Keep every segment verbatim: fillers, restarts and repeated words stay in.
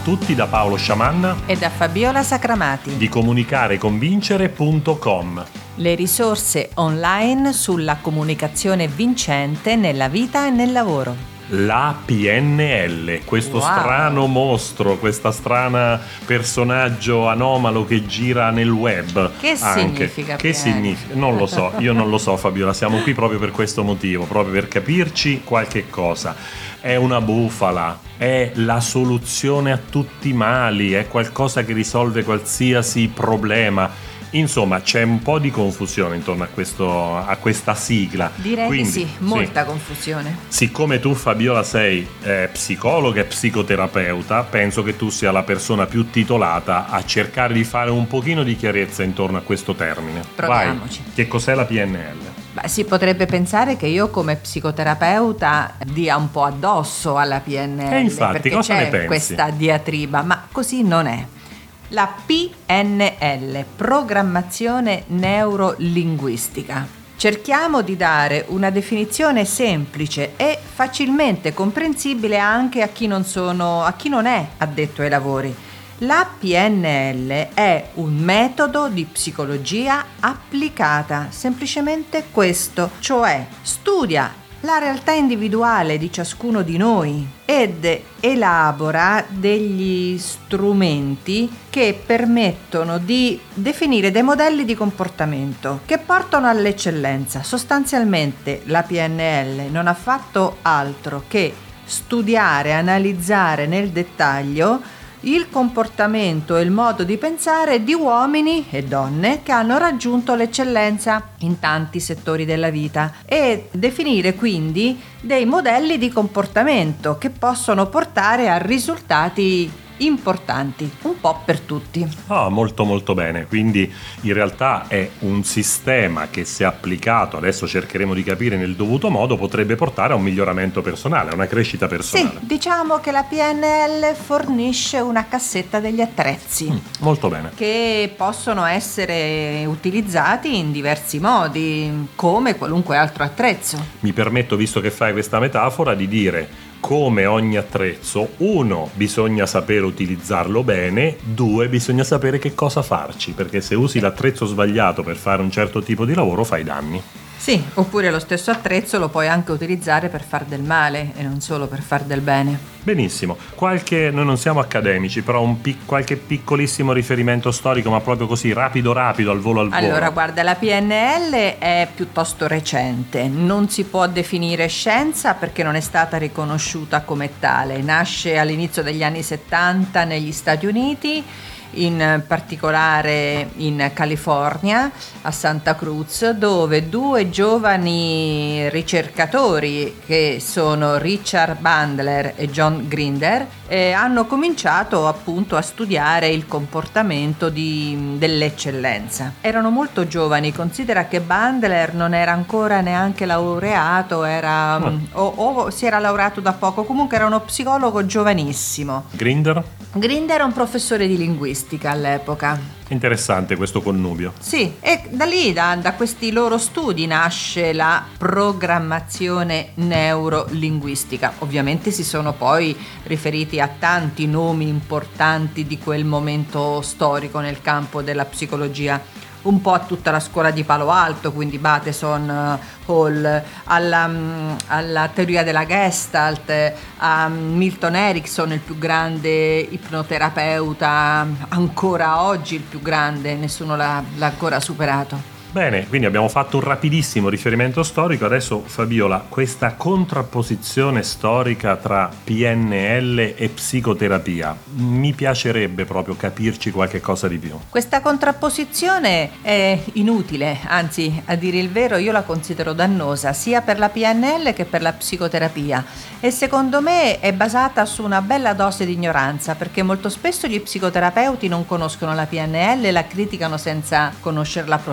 tutti da Paolo Sciamanna e da Fabiola Sacramati di comunicareconvincere punto com. Le risorse online sulla comunicazione vincente nella vita e nel lavoro. La P N L, questo Wow. strano mostro, questa strana personaggio anomalo che gira nel web. Che anche. significa Che P N L? significa? Non lo so, io non lo so Fabiola, siamo qui proprio per questo motivo, proprio per capirci qualche cosa. È una bufala, è la soluzione a tutti i mali, è qualcosa che risolve qualsiasi problema. Insomma, c'è un po' di confusione intorno a, questo, a questa sigla. Direi Quindi, di sì, molta sì. confusione. Siccome tu, Fabiola, sei eh, psicologa e psicoterapeuta, penso che tu sia la persona più titolata a cercare di fare un pochino di chiarezza intorno a questo termine. Proviamoci. Vai, che cos'è la P N L? Beh, si potrebbe pensare che io come psicoterapeuta dia un po' addosso alla P N L, E infatti, perché cosa c'è ne pensi? questa diatriba, ma così non è. La P N L, programmazione neurolinguistica. Cerchiamo di dare una definizione semplice e facilmente comprensibile anche a chi non sono, a chi non è addetto ai lavori. La P N L è un metodo di psicologia applicata, semplicemente questo, cioè studia la realtà individuale di ciascuno di noi ed elabora degli strumenti che permettono di definire dei modelli di comportamento che portano all'eccellenza. Sostanzialmente la P N L non ha fatto altro che studiare, analizzare nel dettaglio il comportamento e il modo di pensare di uomini e donne che hanno raggiunto l'eccellenza in tanti settori della vita e definire quindi dei modelli di comportamento che possono portare a risultati importanti, un po' per tutti. Ah, molto molto bene, quindi in realtà è un sistema che se applicato, adesso cercheremo di capire nel dovuto modo, potrebbe portare a un miglioramento personale, a una crescita personale. Sì, diciamo che la P N L fornisce una cassetta degli attrezzi. Mm, molto bene. Che possono essere utilizzati in diversi modi, come qualunque altro attrezzo. Mi permetto, visto che fai questa metafora, di dire: come ogni attrezzo, uno, bisogna sapere utilizzarlo bene, due, bisogna sapere che cosa farci, perché se usi l'attrezzo sbagliato per fare un certo tipo di lavoro fai danni. Sì, oppure lo stesso attrezzo lo puoi anche utilizzare per far del male e non solo per far del bene. Benissimo, qualche, noi non siamo accademici, però un pic, qualche piccolissimo riferimento storico, ma proprio così rapido rapido, al volo al volo. Allora, guarda, la P N L è piuttosto recente, non si può definire scienza perché non è stata riconosciuta come tale. Nasce all'inizio degli anni settanta negli Stati Uniti, in particolare in California, a Santa Cruz, dove due giovani ricercatori che sono Richard Bandler e John Grinder eh, hanno cominciato appunto a studiare il comportamento di, dell'eccellenza. Erano molto giovani, considera che Bandler non era ancora neanche laureato, era, oh. o, o si era laureato da poco, comunque era uno psicologo giovanissimo. Grinder? Grinder era un professore di linguistica all'epoca. Interessante questo connubio. Sì, e da lì, da, da questi loro studi, nasce la programmazione neurolinguistica. Ovviamente si sono poi riferiti a tanti nomi importanti di quel momento storico nel campo della psicologia, un po' a tutta la scuola di Palo Alto, quindi Bateson, Hall, alla, alla teoria della Gestalt, a Milton Erickson, il più grande ipnoterapeuta ancora oggi, il più grande, nessuno l'ha, l'ha ancora superato. Bene, quindi abbiamo fatto un rapidissimo riferimento storico. Adesso, Fabiola, questa contrapposizione storica tra P N L e psicoterapia, mi piacerebbe proprio capirci qualche cosa di più. Questa contrapposizione è inutile, anzi, a dire il vero, io la considero dannosa sia per la P N L che per la psicoterapia, e secondo me è basata su una bella dose di ignoranza, perché molto spesso gli psicoterapeuti non conoscono la P N L e la criticano senza conoscerla profondamente.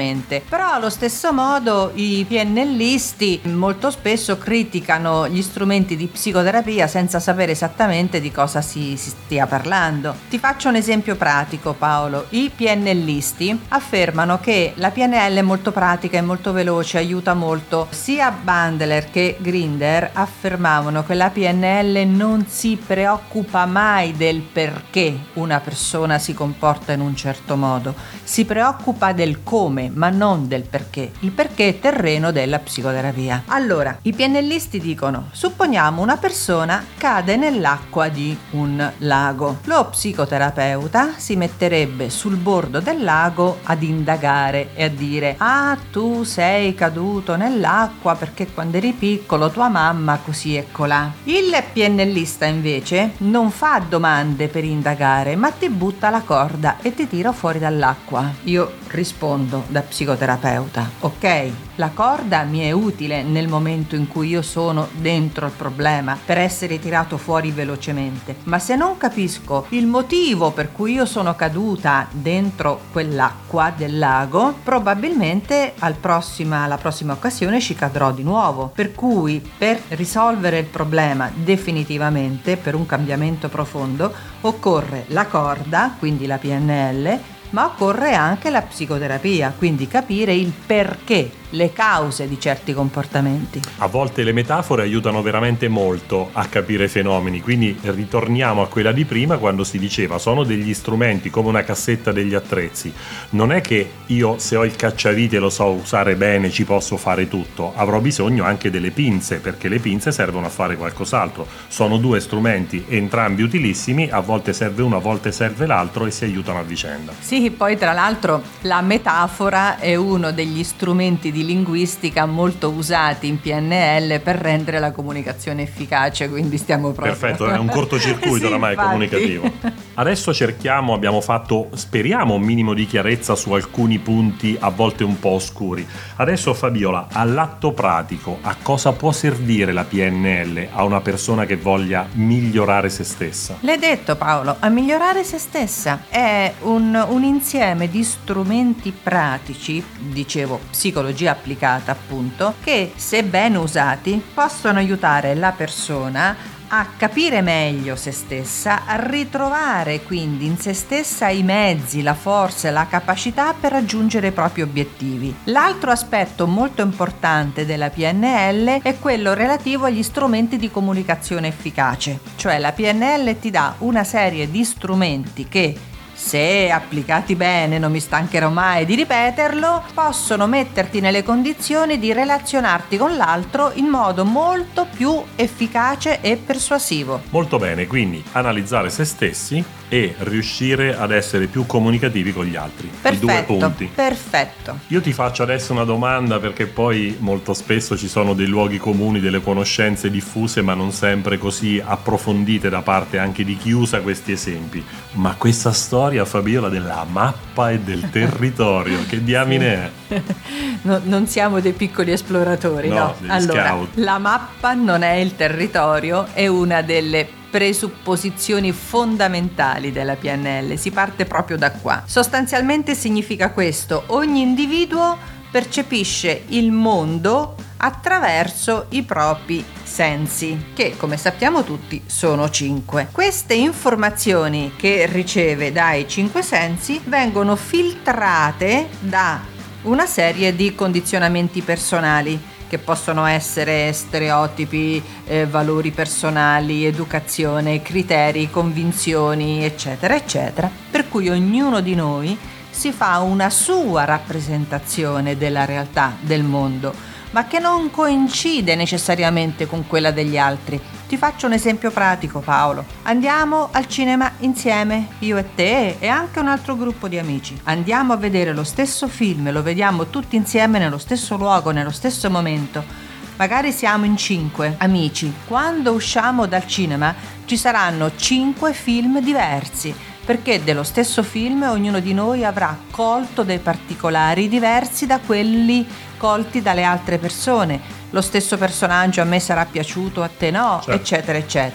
velocemente. Però allo stesso modo i pennellisti molto spesso criticano gli strumenti di psicoterapia senza sapere esattamente di cosa si, si stia parlando. Ti faccio un esempio pratico, Paolo. I pennellisti affermano che la P N L è molto pratica e molto veloce, aiuta molto. Sia Bandler che Grinder affermavano che la P N L non si preoccupa mai del perché una persona si comporta in un certo modo, si preoccupa del come, ma non del perché. Il perché è terreno della psicoterapia. Allora, i pennellisti dicono: supponiamo una persona cade nell'acqua di un lago. Lo psicoterapeuta si metterebbe sul bordo del lago ad indagare e a dire: ah, tu sei caduto nell'acqua perché quando eri piccolo tua mamma così e colà. Il pennellista invece non fa domande per indagare, ma ti butta la corda e ti tira fuori dall'acqua. Io rispondo da psicoterapeuta: ok, la corda mi è utile nel momento in cui io sono dentro il problema per essere tirato fuori velocemente, ma se non capisco il motivo per cui io sono caduta dentro quell'acqua del lago, probabilmente al prossima, alla prossima occasione ci cadrò di nuovo. Per cui per risolvere il problema definitivamente, per un cambiamento profondo, occorre la corda, quindi la P N L, ma occorre anche la psicoterapia, quindi capire il perché, le cause di certi comportamenti. A volte le metafore aiutano veramente molto a capire fenomeni, quindi ritorniamo a quella di prima quando si diceva sono degli strumenti come una cassetta degli attrezzi. Non è che io, se ho il cacciavite e lo so usare bene, ci posso fare tutto, avrò bisogno anche delle pinze, perché le pinze servono a fare qualcos'altro. Sono due strumenti entrambi utilissimi, a volte serve uno, a volte serve l'altro e si aiutano a vicenda. Sì, poi tra l'altro la metafora è uno degli strumenti di linguistica molto usati in P N L per rendere la comunicazione efficace, quindi stiamo proprio... Perfetto, è un cortocircuito sì, oramai infatti. comunicativo. Adesso cerchiamo, abbiamo fatto, speriamo, un minimo di chiarezza su alcuni punti a volte un po' oscuri. Adesso Fabiola, all'atto pratico, a cosa può servire la P N L a una persona che voglia migliorare se stessa? L'hai detto Paolo, a migliorare se stessa. È un, un insieme di strumenti pratici, dicevo psicologia applicata appunto, che se ben usati possono aiutare la persona a capire meglio se stessa, a ritrovare quindi in se stessa i mezzi, la forza e la capacità per raggiungere i propri obiettivi. L'altro aspetto molto importante della P N L è quello relativo agli strumenti di comunicazione efficace, cioè la P N L ti dà una serie di strumenti che, se applicati bene, non mi stancherò mai di ripeterlo, possono metterti nelle condizioni di relazionarti con l'altro in modo molto più efficace e persuasivo. Molto bene, quindi analizzare se stessi e riuscire ad essere più comunicativi con gli altri. Perfetto, I due punti. Perfetto. Io ti faccio adesso una domanda, perché poi molto spesso ci sono dei luoghi comuni, delle conoscenze diffuse ma non sempre così approfondite da parte anche di chi usa questi esempi. Ma questa storia, Fabiola, della mappa e del territorio, che diamine è? No, non siamo dei piccoli esploratori, no. No, degli allora, scout. la mappa non è il territorio, è una delle presupposizioni fondamentali della P N L. Si parte proprio da qua. Sostanzialmente significa questo: ogni individuo percepisce il mondo attraverso i propri sensi, che come sappiamo tutti sono cinque. Queste informazioni che riceve dai cinque sensi vengono filtrate da una serie di condizionamenti personali, che possono essere stereotipi, eh, valori personali, educazione, criteri, convinzioni, eccetera, eccetera, per cui ognuno di noi si fa una sua rappresentazione della realtà, del mondo, ma che non coincide necessariamente con quella degli altri. Ti faccio un esempio pratico, Paolo. Andiamo al cinema insieme, io e te e anche un altro gruppo di amici. Andiamo a vedere lo stesso film, lo vediamo tutti insieme nello stesso luogo, nello stesso momento. Magari siamo in cinque amici. Quando usciamo dal cinema ci saranno cinque film diversi, perché dello stesso film ognuno di noi avrà colto dei particolari diversi da quelli colti dalle altre persone. Lo stesso personaggio a me sarà piaciuto, a te no, certo. eccetera, eccetera.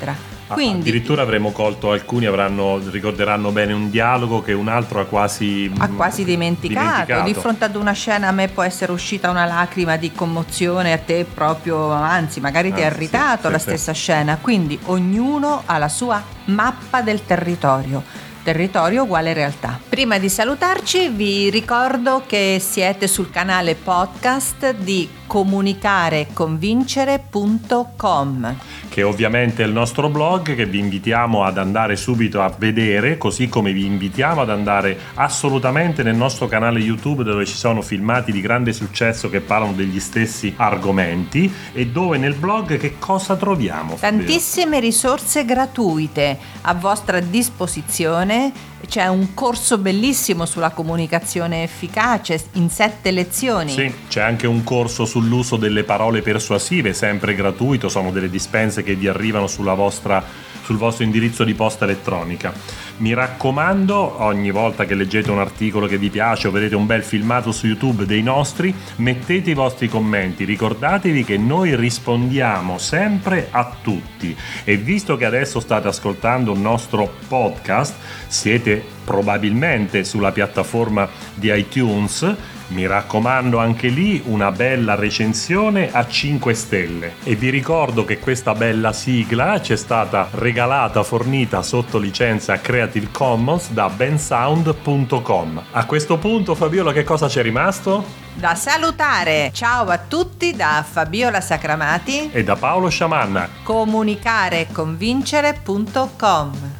Quindi, addirittura avremo colto, alcuni avranno, ricorderanno bene un dialogo che un altro ha quasi ha quasi dimenticato. dimenticato. Di fronte ad una scena a me può essere uscita una lacrima di commozione, a te proprio, anzi magari ti Ah, è irritato sì, la sì, stessa scena. Quindi ognuno ha la sua mappa del territorio. Territorio uguale realtà. Prima di salutarci vi ricordo che siete sul canale podcast di comunicare convincere punto com, che ovviamente è il nostro blog, che vi invitiamo ad andare subito a vedere, così come vi invitiamo ad andare assolutamente nel nostro canale YouTube, dove ci sono filmati di grande successo che parlano degli stessi argomenti, e dove nel blog che cosa troviamo? Tantissime risorse gratuite a vostra disposizione. C'è un corso bellissimo sulla comunicazione efficace in sette lezioni. Sì, c'è anche un corso sull'uso delle parole persuasive, sempre gratuito, sono delle dispense che vi arrivano sulla vostra, sul vostro indirizzo di posta elettronica. Mi raccomando, ogni volta che leggete un articolo che vi piace o vedete un bel filmato su YouTube dei nostri, mettete i vostri commenti, ricordatevi che noi rispondiamo sempre a tutti, e visto che adesso state ascoltando un nostro podcast, siete probabilmente sulla piattaforma di iTunes, mi raccomando anche lì una bella recensione a cinque stelle. E vi ricordo che questa bella sigla ci è stata regalata, fornita sotto licenza Creative Commons da bensound punto com. A questo punto, Fabiola, che cosa c'è rimasto? Da salutare. Ciao a tutti da Fabiola Sacramati E da Paolo Sciamanna. comunicare convincere punto com.